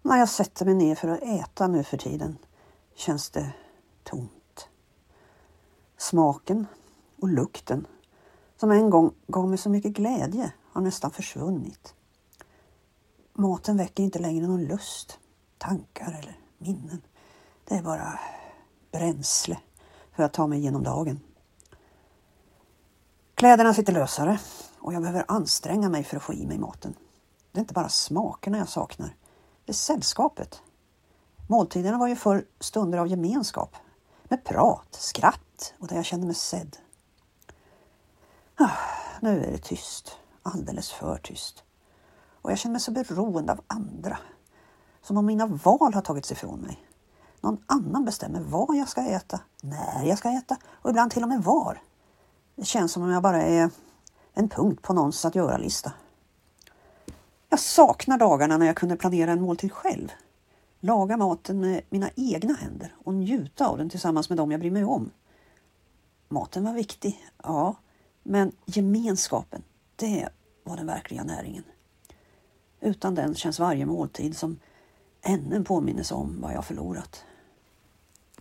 När jag sätter mig ner för att äta nu för tiden känns det tomt. Smaken och lukten som en gång gav mig så mycket glädje har nästan försvunnit. Maten väcker inte längre någon lust, tankar eller minnen. Det är bara bränsle för att ta mig igenom dagen. Kläderna sitter lösare och jag behöver anstränga mig för att få i mig maten. Det är inte bara smakerna jag saknar, det är sällskapet. Måltiderna var ju förr stunder av gemenskap, med prat, skratt och där jag kände mig sedd. Nu är det tyst, alldeles för tyst. Och jag känner mig så beroende av andra, som om mina val har tagits ifrån mig. Någon annan bestämmer vad jag ska äta, när jag ska äta och ibland till och med var. Det känns som om jag bara är en punkt på någons att göra-lista. Jag saknar dagarna när jag kunde planera en måltid själv. Laga maten med mina egna händer och njuta av den tillsammans med dem jag bryr mig om. Maten var viktig, ja, men gemenskapen, det var den verkliga näringen. Utan den känns varje måltid som ännu en påminnelse om vad jag förlorat.